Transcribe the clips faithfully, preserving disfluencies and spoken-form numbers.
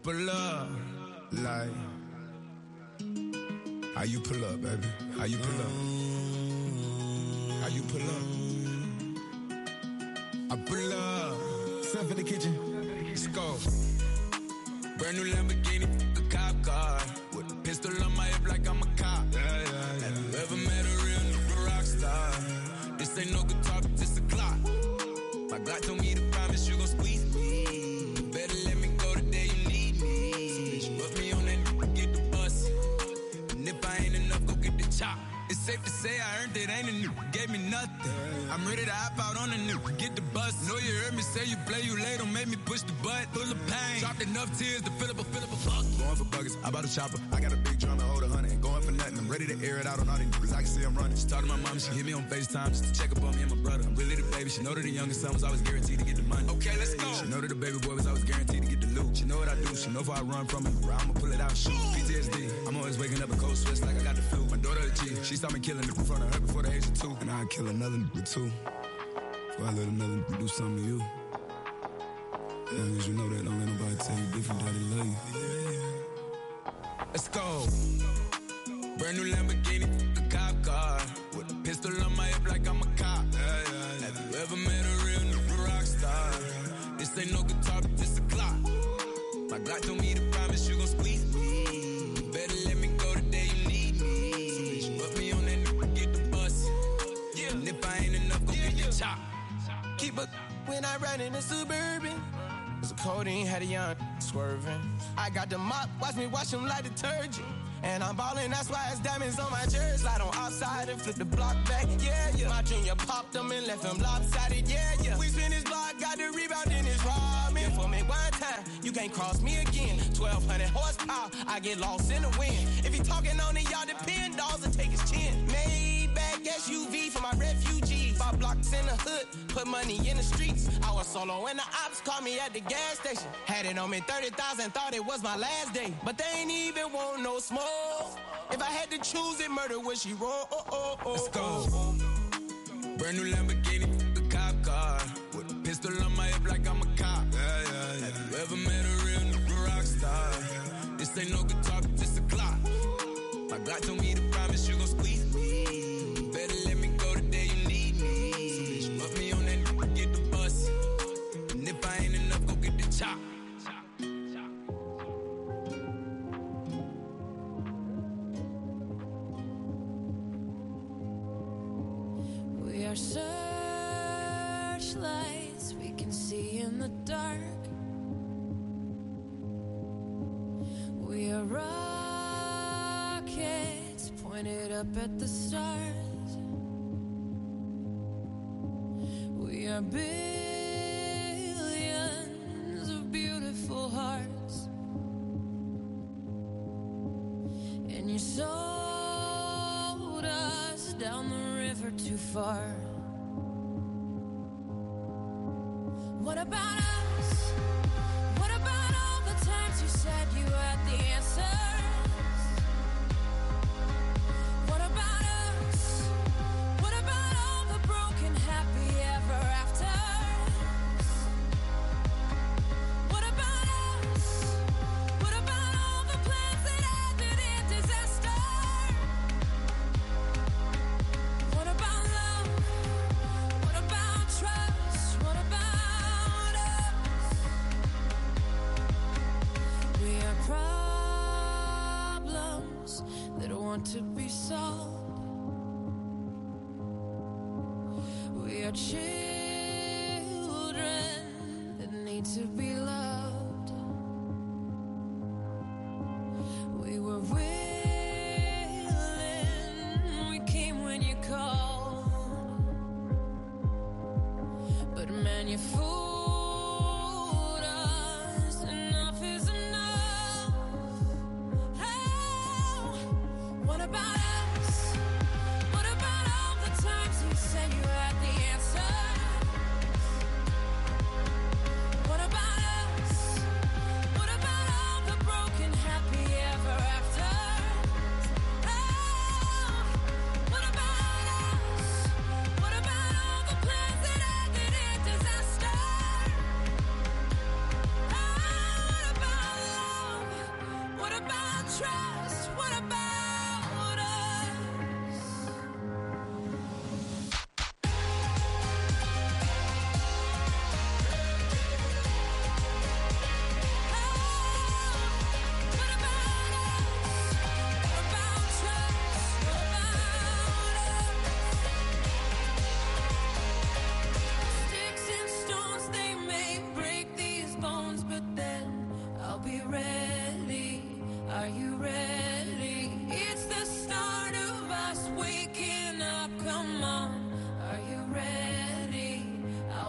pull up? Like, how you pull up, baby? How you pull up? How you pull up? I pull up. Stuff in the kitchen. Let's go. Brand new Lamborghini, a cop car. With a pistol on my hip like I'm a cop. Yeah, yeah, yeah. Have you ever met a real nigga rock star? This ain't no guitar, but this a clock. My God told me to promise you gon' squeeze me. You better let me go the day you need me. So bitch, put me on that nigga, get the bus. And if I ain't enough, go get the chop. It's safe to say I earned it, ain't a nigga, gave me nothing. I'm ready to hop out on a nigga, get the bus. Know you heard me say you play, you late, don't make me push the butt. Full of pain, dropped enough tears to fill up a, fill up a fuck. Going for buggers, I bought a chopper. I got a big drum and hold a hundred. Ain't going for nothing, I'm ready to air it out on all these niggas. I can see I'm running. She talked to my mom, she hit me on FaceTime just to check up on me and my brother. I'm really the baby, she know that the youngest son was always guaranteed to get the money. Okay, let's go. She know that the baby boy was always guaranteed to get the loot. She know what I do, she know if I run from it, I'ma pull it out, shoot. P T S D, I'm always waking up in cold sweats like I got the flu. My daughter a G, she saw me killing it in front of her before the age of two. And I'd kill another nigga too. Before I let another nigga do something to you. As long as you know that, don't let nobody tell you different, that they love you. Let's go. Brand new Lamborghini, a cop car. With a pistol on my hip like I'm a cop. Yeah, yeah, yeah. Have you ever met a real nigga rock star? This ain't no guitar, but this a clock. My God told me to promise you gon' squeeze me. You better let me go the day you need me. So bitch, put me on that nigga, get the bus. Yeah. And if I ain't enough, go yeah, get the chop. Keep a when I ride in the Suburban. Cause the codeine had a young swerving. I got the mop, watch me wash him like detergent. And I'm ballin', that's why it's diamonds on my jersey. Slide on outside and flip the block back, yeah, yeah. My junior popped him and left him lopsided, yeah, yeah. We spin his block, got the rebound in his ramen. For me one time, you can't cross me again. twelve hundred horsepower, I get lost in the wind. If he talking on it, y'all depend, dolls and take his chin. Maybach S U V for my refugees. Five blocks in the hood, put money in the streets. I was solo when the ops called me at the gas station. Had it on me thirty thousand, thought it was my last day. But they ain't even want no smoke. If I had to choose it, murder would she roll? Oh, oh, oh, Let's go. Oh. Brand new Lamborghini, a cop car. With a pistol on my hip like I'm a cop. Yeah, yeah, yeah. Have you ever met a real nigga rock star? This ain't no guitar, but this a clock. My God told me to promise you gon' squeeze me. You better let me go the day you need me. So bitch, put me on that nigga, get the bus. And if I ain't enough, go get the chop. We are searchlights we can see in the dark. We are rockets pointed up at the stars. We are billions of beautiful hearts. And you sold us down the river too far. What about us? What about all the times you said you had the answers? What about us? What about all the broken happy ever afters? What about us? What about all the plans that ended in disaster? What about love? What about trust? What about us? We are problems that want to be solved. We are children that need to be loved. We were willing, we came when you called. But man, you fooled us. Enough is enough. Oh, what about us? What about all the times you said you had the answer? What about us? What about all the broken happy ever after? Oh, what about us? What about all the plans that ended in disaster?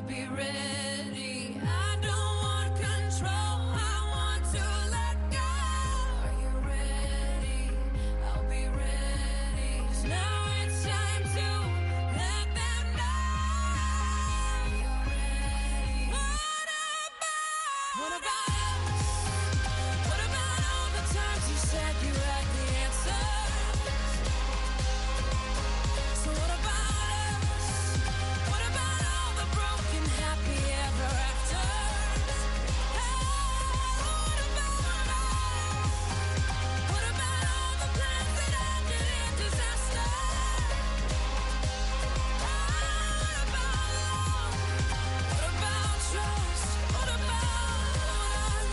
be ready. I don't want control, I want to let go. Are you ready? I'll be ready. 'Cause now it's time to let them know you're ready. What about? What about us? What about all the times you said you had the answer? So what about us? What about all the broken happy ever after? Hey, what about us? What about all the plans that ended in disaster? What about love? What about trust? What about us?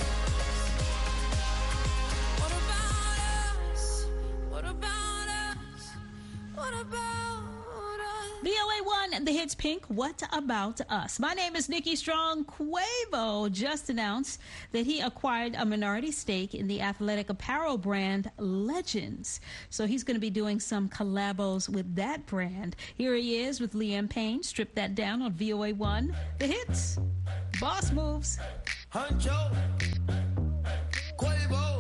What about us? What about us? What about us? V O A one, the hits Pink, What About Us? My name is Nikki Strong. Quavo just announced that he acquired a minority stake in the athletic apparel brand Legends. So he's going to be doing some collabos with that brand. Here he is with Liam Payne. Strip that down on V O A one, the hits. Boss moves. Huncho, Quavo,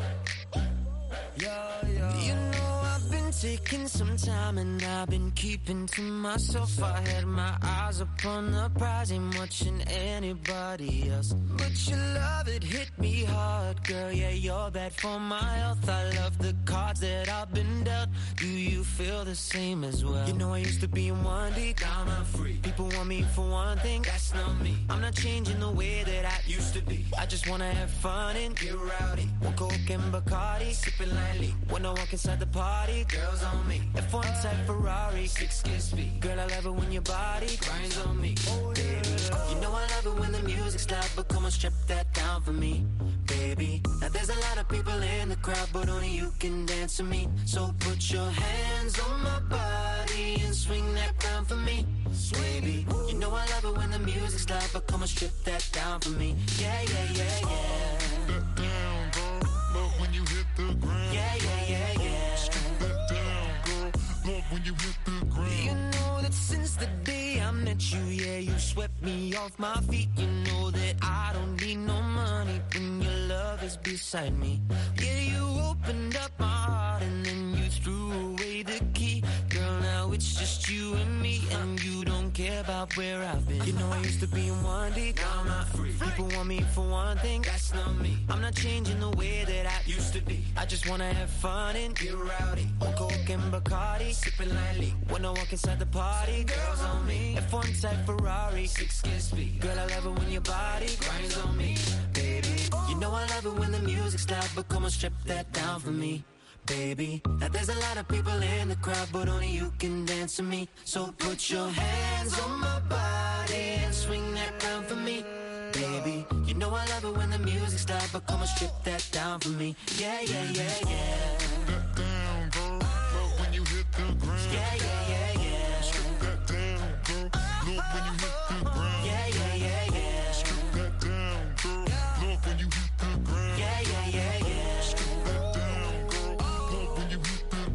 yeah, yeah. You know I've been taking some time and I've been keeping to myself. I had my eyes upon the prize, ain't watching anybody else. But your love, it hit me hard, girl. Yeah, you're bad for my health. I love the cards that I've been dealt. Do you feel the same as well? You know I used to be in one deep, now I'm free. People want me for one thing, that's not me. I'm not changing the way that I used to be. I just wanna have fun and get rowdy. One Coke and Bacardi, sipping lightly. When I walk inside the party, girls on me. F one type Ferrari, six kiss speed. Girl, I love it when your body grinds on me. Baby, you know I love it when the music's loud, but come on, strip that down for me, baby. Now there's a lot of people in the crowd, but only you can dance with me. So put your hands on my body and swing that round for me, baby. You know I love it when the music's loud, but come on, strip that down for me. Yeah, yeah, yeah, yeah. That down, girl. Love when you hit the ground. Yeah, yeah, yeah, yeah. Strip that down, girl. Love when you hit the ground. You know that since the day I met you, yeah, you swept me off my feet. You know that I don't need no money when your love is beside me. Yeah, you opened up my heart and then you threw away the key. Girl, now it's just you and me, and you don't care about where I've been. You know I used to be in one deep, now I'm not free. People want me for one thing, that's not me. I'm not changing the way that I used to be. I just wanna have fun and get rowdy. On Coke and Bacardi, sipping lightly. When I walk inside the party, girls on me. F one type Ferrari, six kiss speed. Girl, I love it when your body grinds on me, baby. You know I love it when the music's loud, but come on, strip that down for me, baby. Now there's a lot of people in the crowd, but only you can dance with me. So put your hands on my body and swing that round for me, baby. You know I love it when the music's loud, but come on, strip that down for me. Yeah, yeah, yeah, yeah. That down, girl. Love when you hit the ground. Yeah, yeah, yeah, yeah. Strip that down, girl. Love when you hit the ground. Yeah, yeah, yeah, yeah. Strip that down, girl. Love when you hit the ground. Yeah, yeah, yeah, yeah. Strip that down, girl. Love when you hit the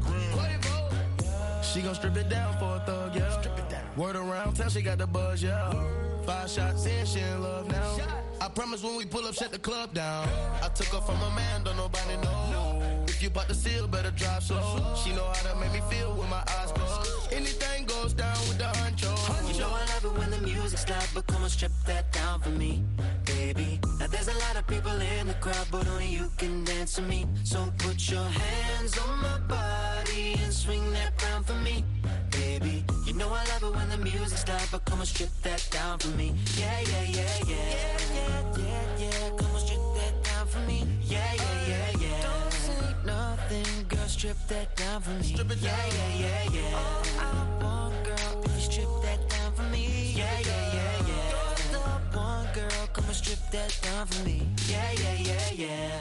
ground. She gon' strip it down for a thug, yeah. Strip it down. Word around town, she got the buzz, yeah. Five shots in, she in love now. I promise when we pull up, shut the club down. I took her from a man, don't nobody know. If you bought the seal, better drive slow. She know how to make me feel with my eyes closed. Anything goes down with the honcho. You know I love it when the music's loud, but come on, strip that down for me, baby. Now there's a lot of people in the crowd, but only you can dance with me. So put your hands on my body and swing that round for me, baby. You know I love it when the music's loud, but come on, strip that down for me. Yeah, yeah, yeah, yeah. Yeah, yeah, yeah, yeah. Come on, strip that down for me. Yeah, yeah, yeah, yeah. Don't say nothing, girl, strip that down for me. Strip it down. Yeah, yeah, yeah, yeah. All I want, girl, if you strip that down for me. Yeah, yeah, yeah, yeah. You're the one, girl, come on, strip that down for me. Yeah, yeah, yeah, yeah.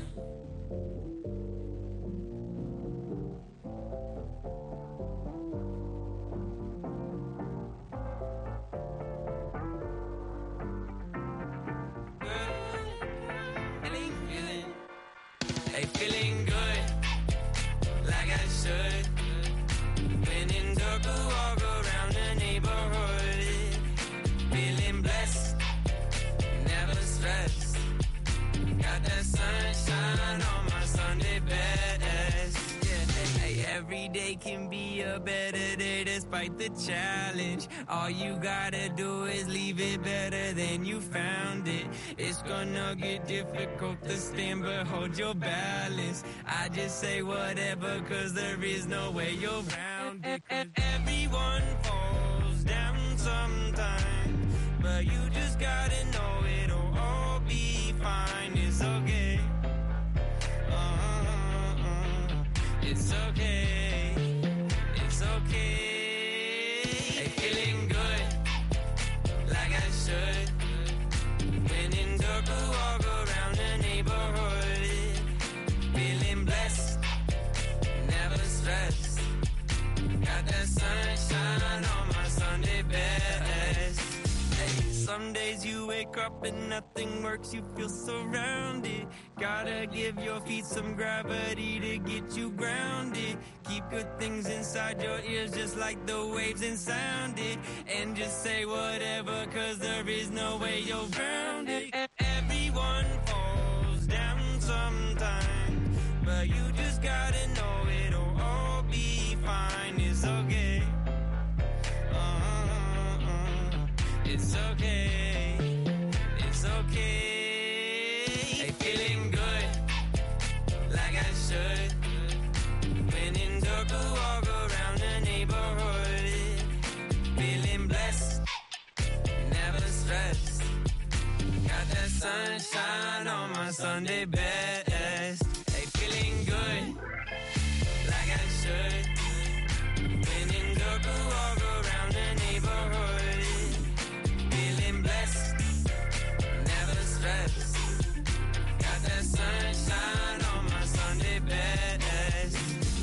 Hey, feeling good, like I should. When in dark, I walk around the neighborhood. Feeling blessed, can be a better day despite the challenge. All you gotta do is leave it better than you found it. It's gonna get difficult to stand, but hold your balance. I just say whatever, cause there is no way you're round it. Everyone falls down sometime, but you just gotta know it'll all be fine. It's okay. Uh-uh-uh. It's okay. It's okay. Hey, feeling good, like I should. When in circle, walk around the neighborhood. Feeling blessed, never stressed. Got that sunshine on my Sunday best. Hey, some days you wake up and nothing works, you feel surrounded. Gotta give your feet some gravity to get you grounded. Keep good things inside your ears just like the waves and sound it. And just say whatever, cause there is no way you're grounded. Everyone falls down sometime, but you just gotta know it'll all be fine. It's okay. Uh-uh-uh. It's okay. It's okay. Hey, feeling good, like I should. When in circle, walk around the neighborhood. Feeling blessed, never stressed. Got that sunshine on my Sunday best. Hey, feeling good, like I should. When in circle, walk around the neighborhood. Feeling blessed, never stressed. Got that sunshine on my Sunday best.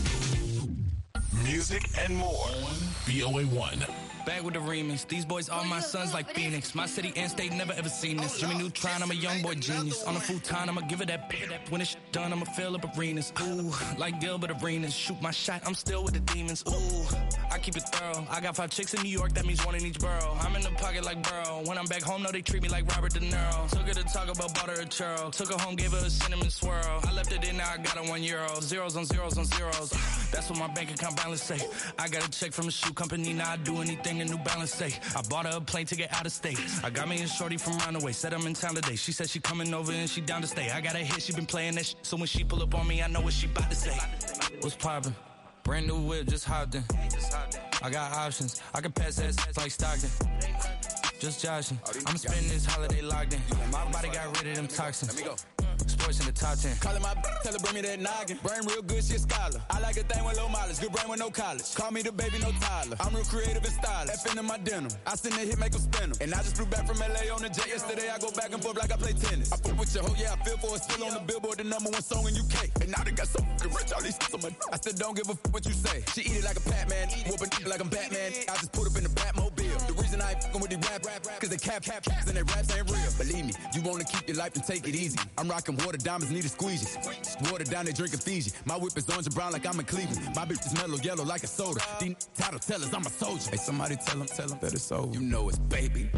Music and more. B O A one. Back with the remix. These boys are my sons like Phoenix. My city and state never ever seen this. Jimmy Neutron, I'm a young boy genius. On a futon, I'ma give it that bit. When it's done, I'ma fill up arenas. Ooh, like Gilbert Arenas. Shoot my shot, I'm still with the demons. Ooh, I keep it thorough. I got five chicks in New York, that means one in each borough. I'm in the pocket like Burrow. When I'm back home, no, they treat me like Robert De Niro. Took her to talk about butter or churro. Took her home, gave her a cinnamon swirl. I left it in, now I got her one euro. Zeros on zeros on zeros. That's what my bank account balance say. I got a check from a shoe company, now I do anything a New Balance say. I bought her a plane ticket out of state. I got me a shorty from Roundaway, said I'm in town today. She said she coming over and she down to stay. I got a hit, she been playing that shit, so when she pull up on me, I know what she about to say. What's poppin'? Brand new whip, just hopped in. I got options, I can pass that like Stockton. Just joshing, I'm spending this holiday locked in. My body got rid of them toxins. Let me go. Sports in the top ten. Callin' my b- tell her bring me that noggin. Brain real good, she a scholar. I like a thing with low mileage, good brain with no college. Call me the baby, no Tyler. I'm real creative and stylish. F in my denim. I send that hit, make them spin 'em. And I just flew back from L A on the jet yesterday. I go back and forth like I play tennis. I fuck with your hoe, yeah, I feel for it. Still on the Billboard, the number one song in U K. And now they got so fucking rich, all these so much. I still don't give a f what you say. She eat it like a Pac-Man, whooping like I'm Batman. I just put up in the Batmobile. The reason I ain't fucking with these rap, rap, cause they cap, cap, caps and their raps ain't real. Believe me, you wanna keep your life and take it easy. I'm rocking water diamonds, need a squeegees. Water down, they drinking Fiji. My whip is orange and brown like I'm in Cleveland. My bitch is mellow yellow like a soda. These title tellers, I'm a soldier. Hey, somebody tell them, tell them that it's over. You know it's baby.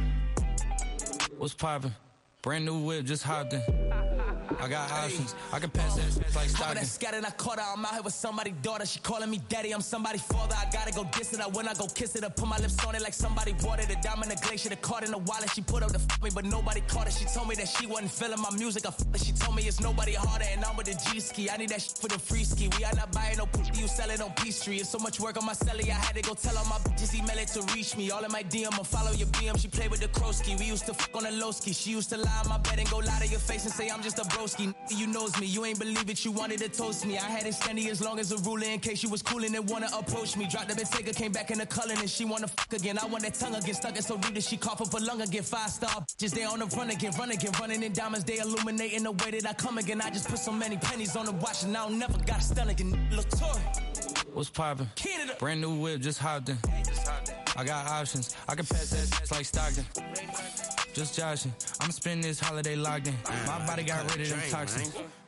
What's poppin'? Brand new whip, just hopped in. I got options. I can pass that like Stockton. That scattered, I caught her. I'm out here with somebody's daughter. She calling me daddy. I'm somebody's father. I gotta go diss it. I when I go kiss it. I put my lips on it like somebody watered the diamond, the glacier, the card in the wallet. She put up the f me, but nobody caught it. She told me that she wasn't feeling my music. I f it. She told me it's nobody harder, and I'm with the G ski. I need that shit for the free ski. We are not buying no pussy. You sell it on Peachtree. It's so much work on my celly. I had to go tell all my bitches email it to reach me. All in my D M. I follow your B M. She played with the Krosky. We used to f on the low ski. She used to lie on my bed and go lie to your face and say I'm just a broski. You knows me, you ain't believe it, you wanted to toast me. I had it standing as long as a ruler in case you was coolin' and wanna approach me. Dropped the Bentayga, came back in the culling and she wanna fuck again. I want that tongue again, stuck it so deep that she cough up a lung again. Five star just they on the run again, run again, running in diamonds, they illuminating the way that I come again. I just put so many pennies on the watch and I don't never got a stun again. Latour. What's poppin'? Brand new whip, just hopped in. I got options, I can pass that like Stockton. Just joshing, I'm spending this holiday locked in. My body got rid of them toxins.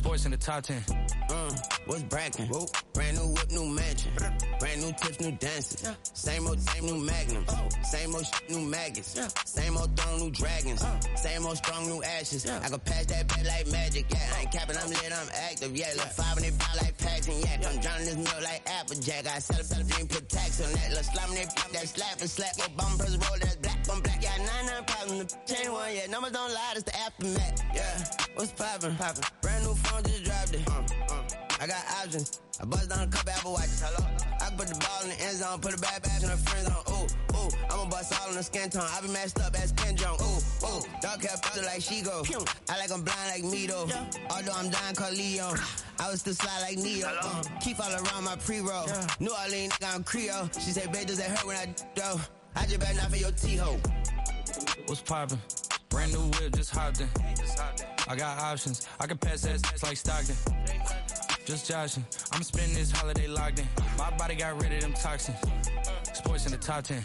Sports in the top ten. Uh, what's brackin'? Whoa. Brand new whip, new mansion. Brand new tips, new dances. Yeah. Same old, same new magnums. Oh. Same old shit, new maggots. Yeah. Same old throne, new dragons. Uh. Same old strong, new ashes. Yeah. I can pass that back like magic. Yeah, I ain't capping, I'm lit, I'm active. Yeah, look five and they buy like Paxton. Yeah, I'm drowning this milk like Applejack. I sell it, sell it, put tax on that. Look slamming that, that slap and slap. Go bum press roll, that's black on black. Yeah, nine nine problems. The chain one, yeah, numbers don't lie, it's the aftermath. Yeah, what's poppin'? Poppin'. Brand new phone, just dropped it. Uh, uh. I got options. I bust down a couple Apple Watches. Hello. I can put the ball in the end zone, put it back back in her friend zone. Ooh, ooh. I'ma bust all in the skin tone. I be matched up as Ken Jong. Ooh, ooh. Dark hair picture like she go. I like I'm blind like me though. Yeah. Although I'm dying called Leo. I was still slide like Neo. Uh, keep all around my pre-roll. Yeah. New Orleans, I'm Creole. She say, babe, does that hurt when I do? I just better not for your T-ho. What's poppin'? Brand new whip, just hopped in. I got options. I can pass that like Stockton. Just joshing. I'm spending this holiday locked in. My body got rid of them toxins. Sports in the top ten.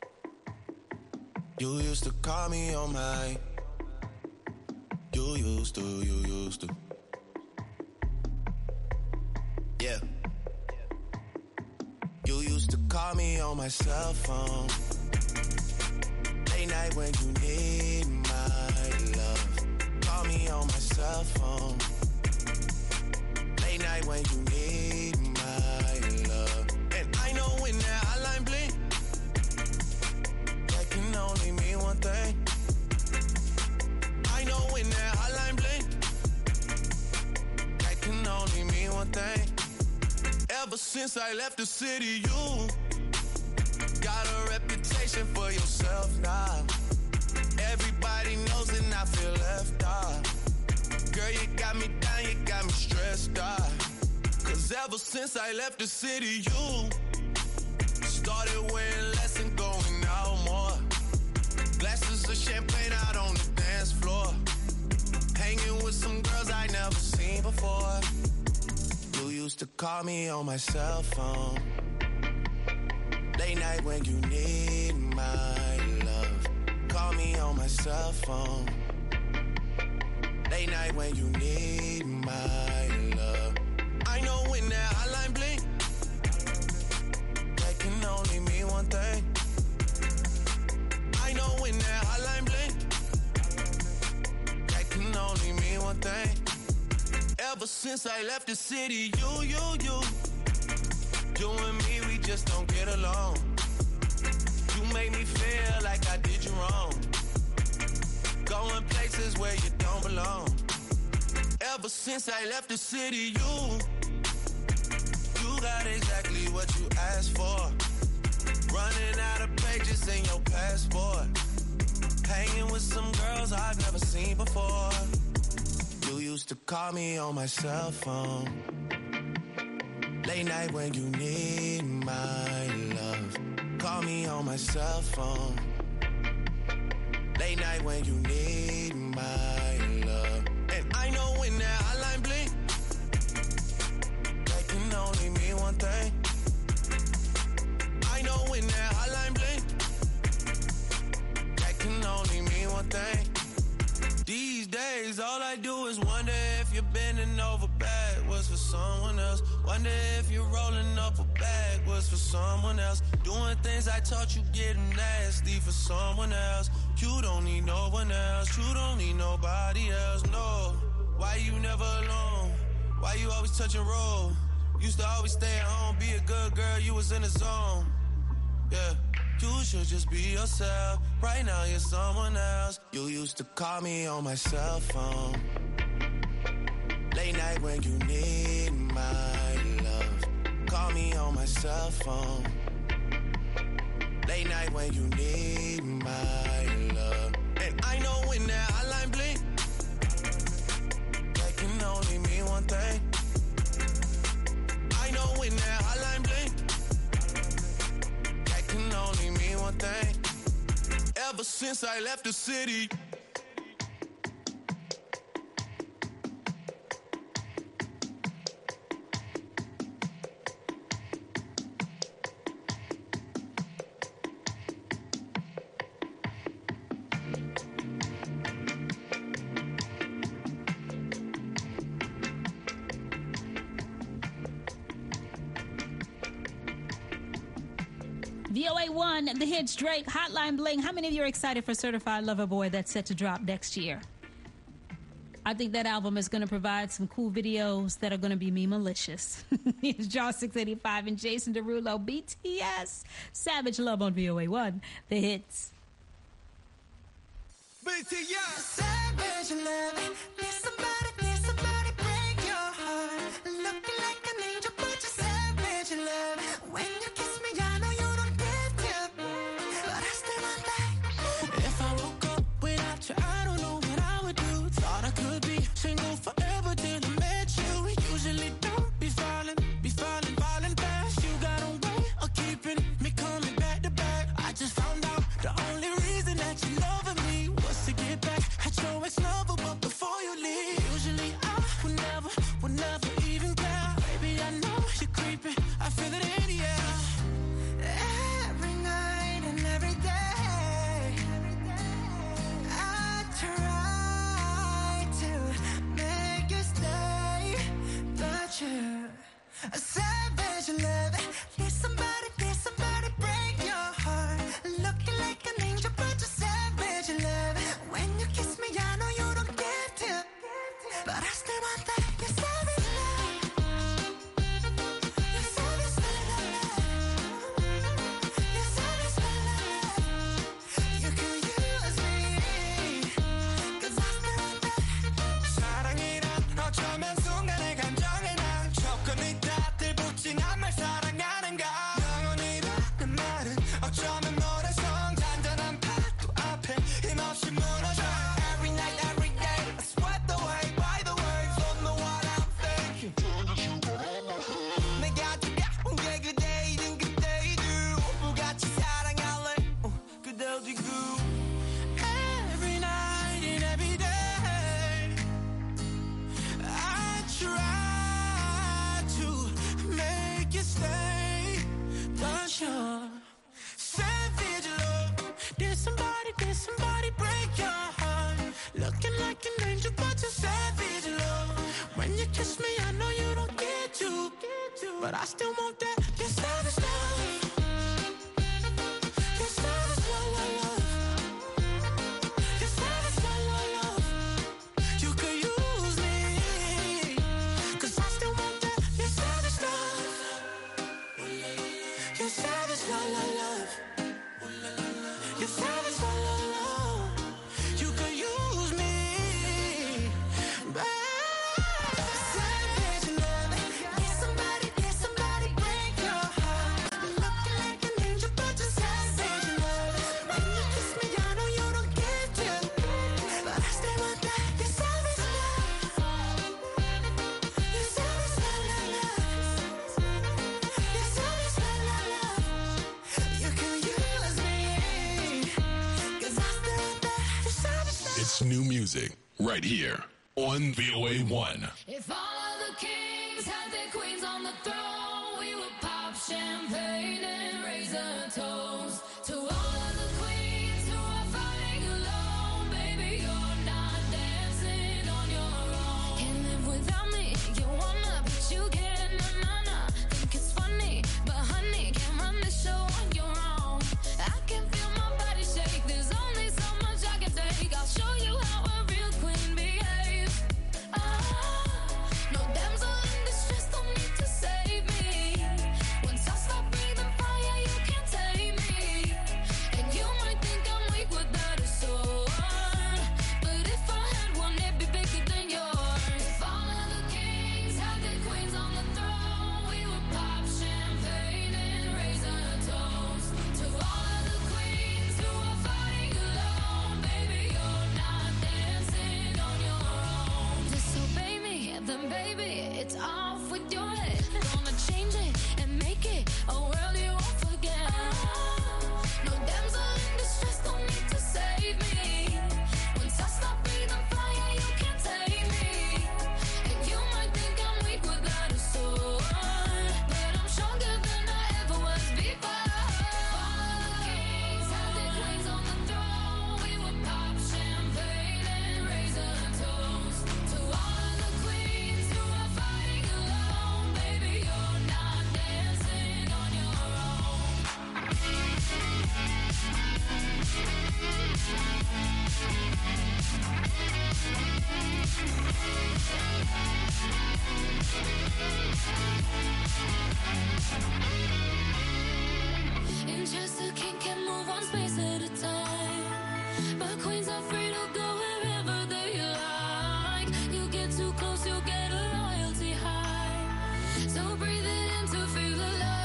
You used to call me on my. You used to, you used to. Yeah. You used to call me on my cell phone. Late night when you need my love. Call me on my cell phone. Late night when you need my love. And I know when that hotline blink, that can only mean one thing. I know when that hotline blink, that can only mean one thing. Ever since I left the city, you got a reputation for yourself now. Everybody knows and I feel left out. Girl, you got me down, you got me stressed out. Cause ever since I left the city, you started wearing less and going out more. Glasses of champagne out on the dance floor. Hanging with some girls I never seen before. You used to call me on my cell phone. Late night when you need my love. Call me on my cell phone. Late night when you need my love. I know when that hotline blink, that can only mean one thing. I know when that hotline blink, that can only mean one thing. Ever since I left the city, you, you, you, you and me, we just don't get along. You make me feel like I did you wrong. Going places where you don't belong. Ever since I left the city, you You got exactly what you asked for. Running out of pages in your passport. Hanging with some girls I've never seen before. You used to call me on my cell phone. Late night when you need my love. Call me on my cell phone. Late night when you need my love. And I know when that hotline blink, that can only mean one thing. I know when that hotline blink, that can only mean one thing. These days, all I do is wonder if you're bending over backwards for someone else. Wonder if you're rolling up a backwards for someone else. Doing things I taught you getting nasty for someone else. You don't need no one else. You don't need nobody else, no. Why you never alone? Why you always touch and roll? Used to always stay at home, be a good girl, you was in the zone. Yeah, you should just be yourself. Right now you're someone else. You used to call me on my cell phone. Late night when you need my love. Call me on my cell phone. Late night when you need my love. And I know when that hotline blink, that can only mean one thing. I know when that hotline blink, that can only mean one thing. Ever since I left the city. V O A one, The Hits, Drake, Hotline Bling. How many of you are excited for Certified Lover Boy that's set to drop next year? I think that album is going to provide some cool videos that are going to be me malicious. It's Jaw six eighty-five and Jason Derulo, B T S. Savage Love on V O A one, The Hits. B T S. Savage love. Need somebody, need somebody break your heart. Looking like an angel, but you're savage love. When you kiss me, I know you don't give to, but I still want that. If I woke up without you, I don't know what I would do. Thought I could be single forever till I met you. Usually don't be falling, be falling, falling fast. You got a way of keeping me coming back to back. I just found out the only reason that you loving me was to get back at your ex-lover, but before you leave, usually I would never, would never even care. Baby, I know you're creeping, I feel it in the air. Every night and every day, I try to make you stay, but you're a savage love. Need somebody, need somebody break your heart. Looking like an angel, but you're savage love. When you kiss me, I know you don't give to, but I still want that. You're savage love. You're savage love. You're savage love. You can use me, 'cause I still want that. 사랑이란 어쩌면 순간의 감정에 난 조건이 다 들붙인 한 말 사랑하는가. 영원이라는 말은 어쩌면 모래성 잔잔한 파도 앞에 힘없이 무너져. Every night, every day, I sweat away by the words. Don't know what I'm thinking. 내가 두려운 게 그대이든 그대이든 오브같이 사랑할래. 어, 그대 어디고. Every night and every day, I try to make you stay, but you're savage love. Did somebody, did somebody break your heart? Looking like an angel, but you're savage love. When you kiss me, I know you don't get to, but I still want that. You're savage love. You're savage love, love, love. You're savage love, love, love. You could use me, 'cause I still want that. You're savage love. You're savage love, love, love. You're savage love, love, love. You could use me, babe. Savage love. Need somebody, need somebody break your heart. Looking like an angel, but you're savage love. When you kiss me, I know you don't give to, but I still want that. You're savage love. You're savage love, love, love. You're savage love, love, love. You can use me, 'cause I still want that. You're savage love. It's new music right here on V O A one. If all of the kings had their queens on the throne, we would pop champagne and raise a toast to all of the queens who are fighting alone. Baby, you're not dancing on your own. Can't live without me. You wanna, but you can't. Na na na. Think it's funny, but honey, can't run the show on your own. I can feel my body shake. There's only so much I can take. I'll show you how a real queen behaves. Ah, no damsel in distress, don't need to save me. Once I stop breathing fire, you can't tame me. And you But queens are free to go wherever they like. You get too close, you'll get a royalty high. So breathe it in to feel the love.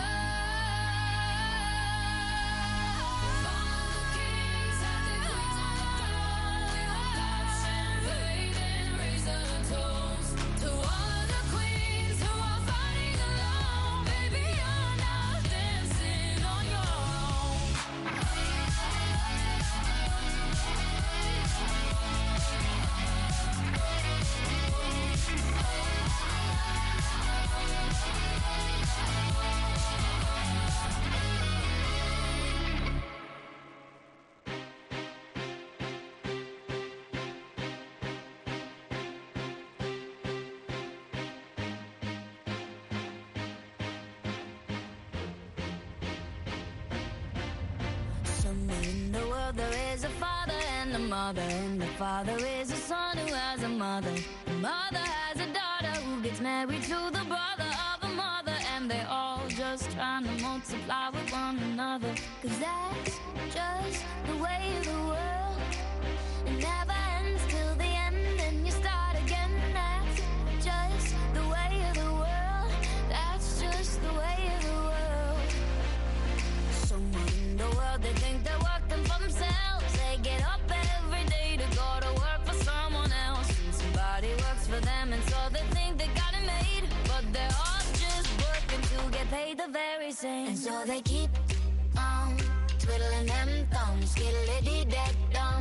Somewhere in the world there is a father and a mother, and the father is a son who has a mother. The mother has a daughter who gets married to the brother of a mother, and they're all just trying to multiply with one another. Cause that's just the way of the world. It never ends till the end, and you start again. That's just the way of the world. That's just the way of the world. Somewhere in the world they think they're working for themselves. They get up every day to go to work for someone else, and somebody works for them, and so they think they got it made. But they're all just working to get paid the very same. And so they keep on twiddling them thumbs, skiddly-dee-dee-dum.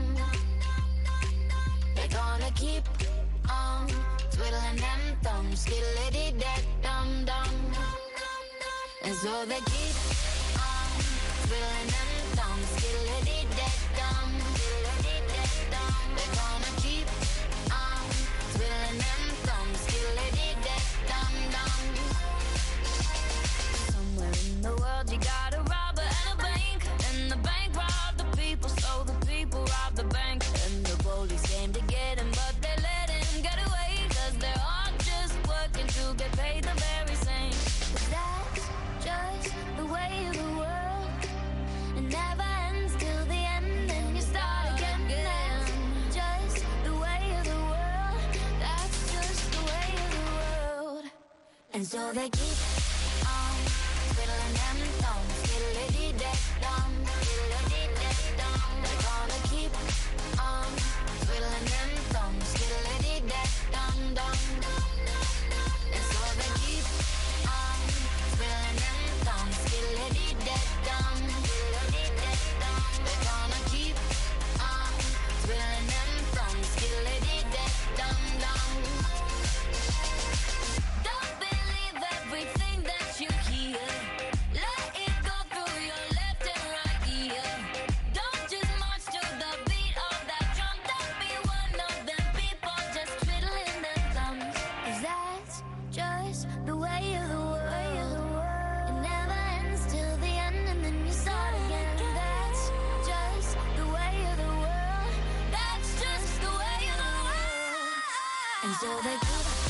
They're gonna keep on twiddling them thumbs, skiddly-dee-dee-dum-dum. And so they keep on twiddling them thumbs, skiddly-dee-dee-dum, skiddly-dee-dee-dum. They're gonna keep on twiddling them thumbs, skiddly-dee-dee-dum-dum. Somewhere in the world you got a robber and a bank, and the bank robbed the people, so the people robbed the bank. And the police came to get him, but they let him get away, cause they're all just working to get paid the very same. But that's just the way of the world. It never ends till the end, and you start again. That's just the way of the world. That's just the way of the world. And so they keep on twiddling them thumbs, skiddly-dee-dee-dum, skiddly-dee-dee-dum. They're gonna keep on twiddling them thumbs, skiddly-dee-dee-dum-dum. And so they keep on twiddling them thumbs, skiddly-dee-dee-dum, skiddly-dee-dee-dum. They're gonna keep on twiddling them thumbs, skiddly-dee-dee-dum-dum. Don't believe everything that you hear. Let it go through your left and right ear. Don't just march to the beat of that drum. Don't be one of them people just twiddling their thumbs. Cause that's just the way of the world. It never ends till the end, and then you start again. That's just the way of the world. That's just the way of the world. And so they keep